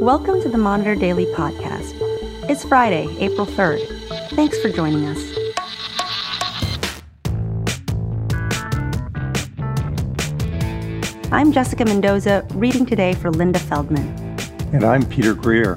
Welcome to the Monitor Daily Podcast. It's Friday, April 3rd. Thanks for joining us. I'm Jessica Mendoza, reading today for Linda Feldman. And I'm Peter Greer.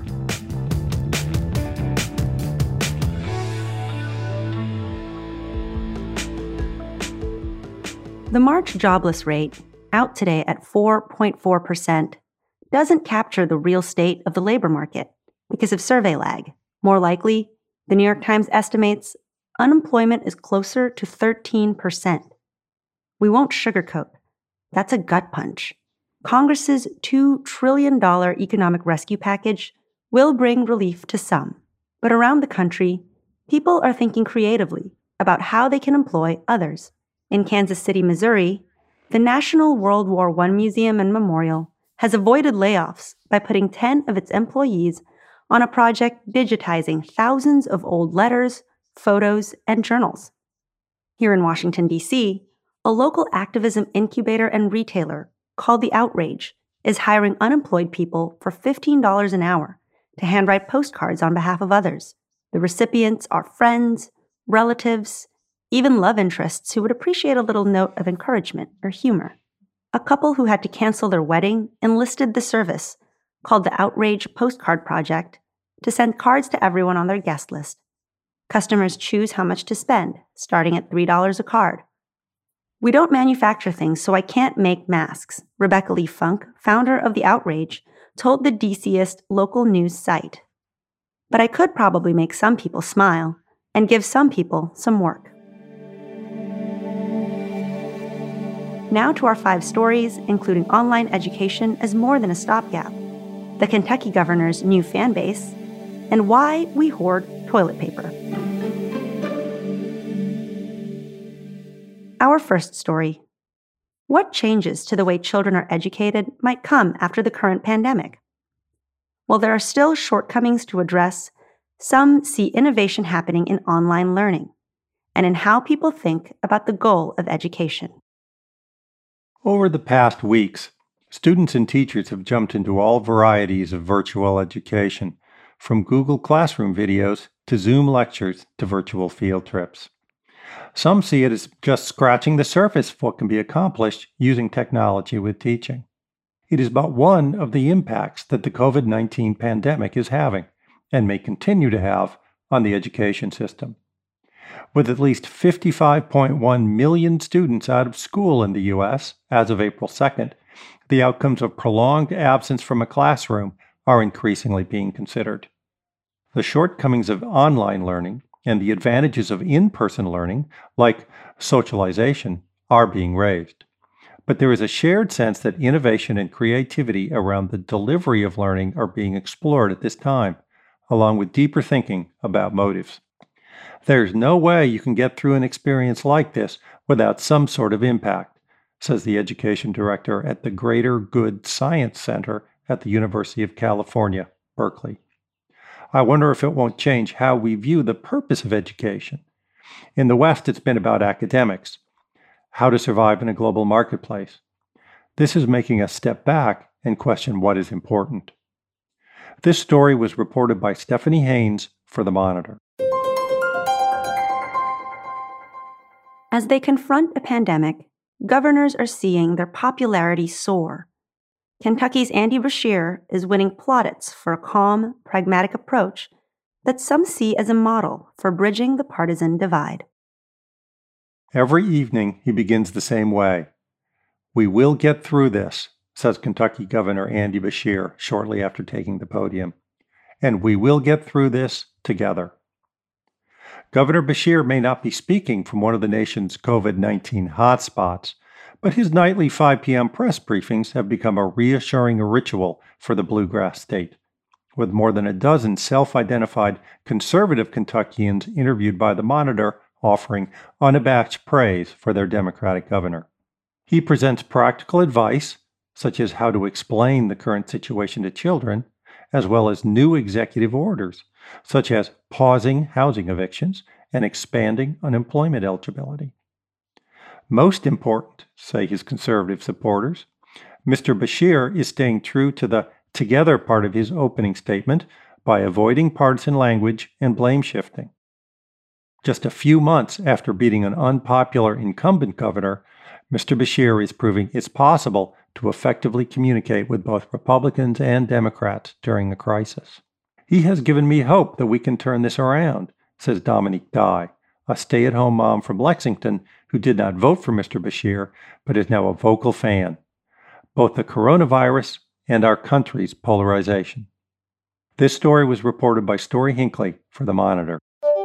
The March jobless rate, out today at 4.4%, doesn't capture the real state of the labor market because of survey lag. More likely, the New York Times estimates unemployment is closer to 13%. We won't sugarcoat. That's a gut punch. Congress's $2 trillion economic rescue package will bring relief to some. But around the country, people are thinking creatively about how they can employ others. In Kansas City, Missouri, the National World War I Museum and Memorial has avoided layoffs by putting 10 of its employees on a project digitizing thousands of old letters, photos, and journals. Here in Washington, D.C., a local activism incubator and retailer called The Outrage is hiring unemployed people for $15 an hour to handwrite postcards on behalf of others. The recipients are friends, relatives, even love interests who would appreciate a little note of encouragement or humor. A couple who had to cancel their wedding enlisted the service, called the Outrage Postcard Project, to send cards to everyone on their guest list. Customers choose how much to spend, starting at $3 a card. "We don't manufacture things, so I can't make masks," Rebecca Lee Funk, founder of The Outrage, told the DCist local news site. "But I could probably make some people smile and give some people some work." Now to our 5 stories, including online education as more than a stopgap, the Kentucky governor's new fan base, and why we hoard toilet paper. Our first story. What changes to the way children are educated might come after the current pandemic? While there are still shortcomings to address, some see innovation happening in online learning and in how people think about the goal of education. Over the past weeks, students and teachers have jumped into all varieties of virtual education, from Google Classroom videos to Zoom lectures to virtual field trips. Some see it as just scratching the surface of what can be accomplished using technology with teaching. It is but one of the impacts that the COVID-19 pandemic is having, and may continue to have, on the education system. With at least 55.1 million students out of school in the U.S. as of April 2nd, the outcomes of prolonged absence from a classroom are increasingly being considered. The shortcomings of online learning and the advantages of in-person learning, like socialization, are being raised. But there is a shared sense that innovation and creativity around the delivery of learning are being explored at this time, along with deeper thinking about motives. There's no way you can get through an experience like this without some sort of impact, says the education director at the Greater Good Science Center at the University of California, Berkeley. "I wonder if it won't change how we view the purpose of education. In the West, it's been about academics, how to survive in a global marketplace. This is making us step back and question what is important." This story was reported by Stephanie Haynes for The Monitor. As they confront a pandemic, governors are seeing their popularity soar. Kentucky's Andy Beshear is winning plaudits for a calm, pragmatic approach that some see as a model for bridging the partisan divide. Every evening, he begins the same way. "We will get through this," says Kentucky Governor Andy Beshear shortly after taking the podium. "And we will get through this together." Governor Beshear may not be speaking from one of the nation's COVID-19 hotspots, but his nightly 5 p.m. press briefings have become a reassuring ritual for the bluegrass state, with more than a dozen self-identified conservative Kentuckians interviewed by The Monitor offering unabashed praise for their Democratic governor. He presents practical advice, such as how to explain the current situation to children, as well as new executive orders, such as pausing housing evictions and expanding unemployment eligibility. Most important, say his conservative supporters, Mr. Beshear is staying true to the Together part of his opening statement by avoiding partisan language and blame shifting. Just a few months after beating an unpopular incumbent governor, Mr. Beshear is proving it's possible to effectively communicate with both Republicans and Democrats during a crisis. He has given me hope that we can turn this around, says Dominique Dye, a stay-at-home mom from Lexington who did not vote for Mr. Beshear, but is now a vocal fan. Both the coronavirus and our country's polarization. This story was reported by Story Hinckley for The Monitor.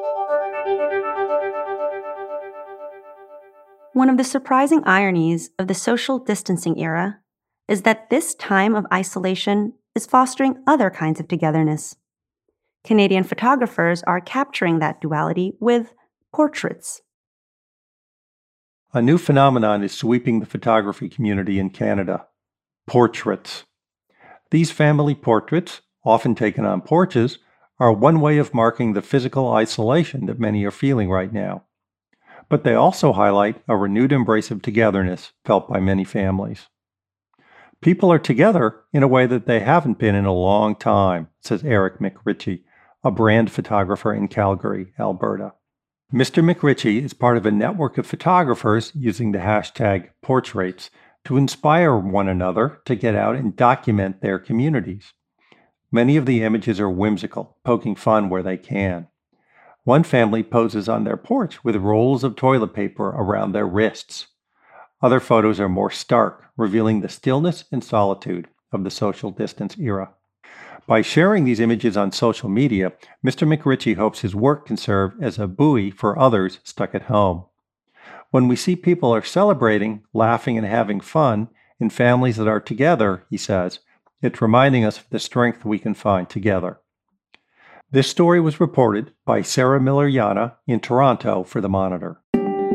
One of the surprising ironies of the social distancing era is that this time of isolation is fostering other kinds of togetherness. Canadian photographers are capturing that duality with portraits. A new phenomenon is sweeping the photography community in Canada: portraits. These family portraits, often taken on porches, are one way of marking the physical isolation that many are feeling right now. But they also highlight a renewed embrace of togetherness felt by many families. People are together in a way that they haven't been in a long time, says Eric McRitchie, a brand photographer in Calgary, Alberta. Mr. McRitchie is part of a network of photographers using the hashtag Portraits to inspire one another to get out and document their communities. Many of the images are whimsical, poking fun where they can. One family poses on their porch with rolls of toilet paper around their wrists. Other photos are more stark, revealing the stillness and solitude of the social distance era. By sharing these images on social media, Mr. McRitchie hopes his work can serve as a buoy for others stuck at home. When we see people are celebrating, laughing, and having fun in families that are together, he says, it's reminding us of the strength we can find together. This story was reported by Sarah Miller-Yana in Toronto for The Monitor.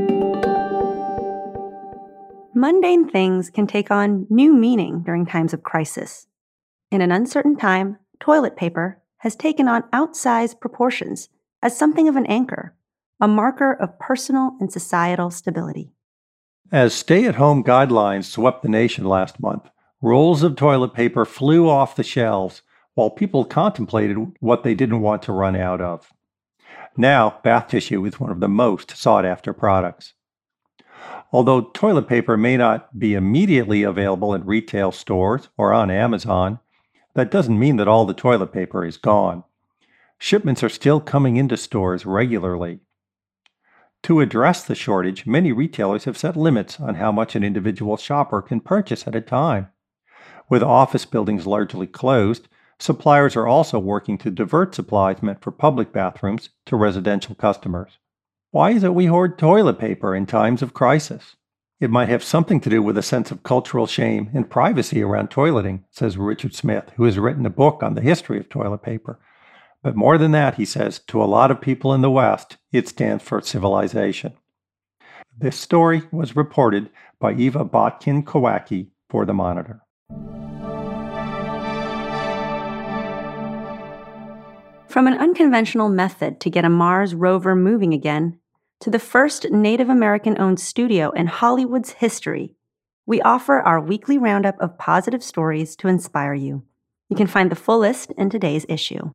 Mundane things can take on new meaning during times of crisis. In an uncertain time, toilet paper has taken on outsized proportions as something of an anchor, a marker of personal and societal stability. As stay-at-home guidelines swept the nation last month, rolls of toilet paper flew off the shelves while people contemplated what they didn't want to run out of. Now, bath tissue is one of the most sought-after products. Although toilet paper may not be immediately available in retail stores or on Amazon, that doesn't mean that all the toilet paper is gone. Shipments are still coming into stores regularly. To address the shortage, many retailers have set limits on how much an individual shopper can purchase at a time. With office buildings largely closed, suppliers are also working to divert supplies meant for public bathrooms to residential customers. Why is it we hoard toilet paper in times of crisis? It might have something to do with a sense of cultural shame and privacy around toileting, says Richard Smith, who has written a book on the history of toilet paper. But more than that, he says, to a lot of people in the West, it stands for civilization. This story was reported by Eva Botkin-Kowacki for The Monitor. From an unconventional method to get a Mars rover moving again, to the first Native American-owned studio in Hollywood's history, we offer our weekly roundup of positive stories to inspire you. You can find the full list in today's issue.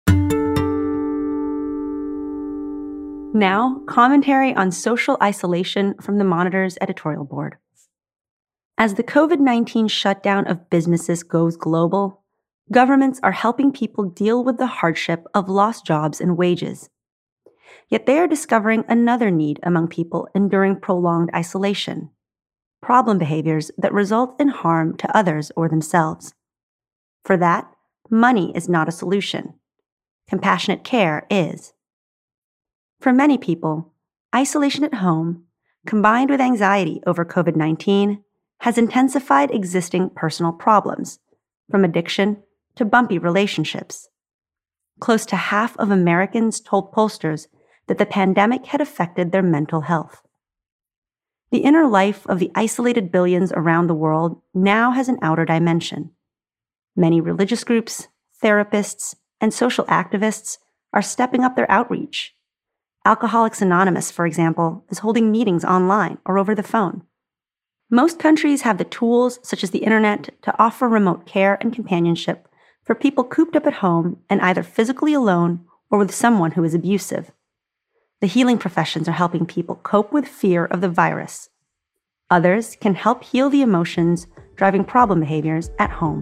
Now, commentary on social isolation from the Monitor's editorial board. As the COVID-19 shutdown of businesses goes global, governments are helping people deal with the hardship of lost jobs and wages. Yet they are discovering another need among people enduring prolonged isolation: problem behaviors that result in harm to others or themselves. For that, money is not a solution. Compassionate care is. For many people, isolation at home, combined with anxiety over COVID-19, has intensified existing personal problems, from addiction to bumpy relationships. Close to half of Americans told pollsters that the pandemic had affected their mental health. The inner life of the isolated billions around the world now has an outer dimension. Many religious groups, therapists, and social activists are stepping up their outreach. Alcoholics Anonymous, for example, is holding meetings online or over the phone. Most countries have the tools, such as the internet, to offer remote care and companionship for people cooped up at home and either physically alone or with someone who is abusive. The healing professions are helping people cope with fear of the virus. Others can help heal the emotions driving problem behaviors at home.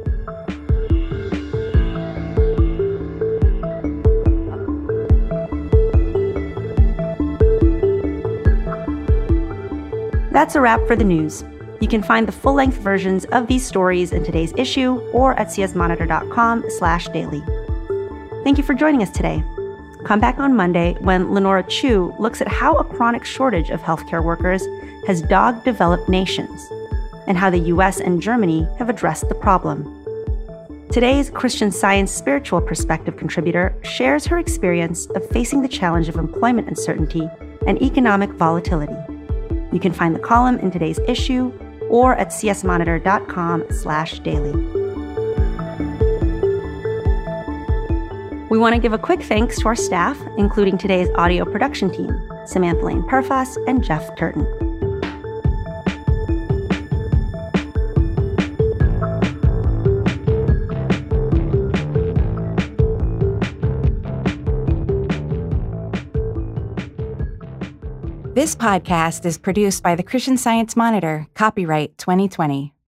That's a wrap for the news. You can find the full-length versions of these stories in today's issue or at csmonitor.com/daily. Thank you for joining us today. Come back on Monday when Lenora Chu looks at how a chronic shortage of healthcare workers has dogged developed nations and how the US and Germany have addressed the problem. Today's Christian Science Spiritual Perspective contributor shares her experience of facing the challenge of employment uncertainty and economic volatility. You can find the column in today's issue or at csmonitor.com/daily. We want to give a quick thanks to our staff, including today's audio production team, Samantha Lane Perfas and Jeff Turton. This podcast is produced by the Christian Science Monitor, copyright 2020.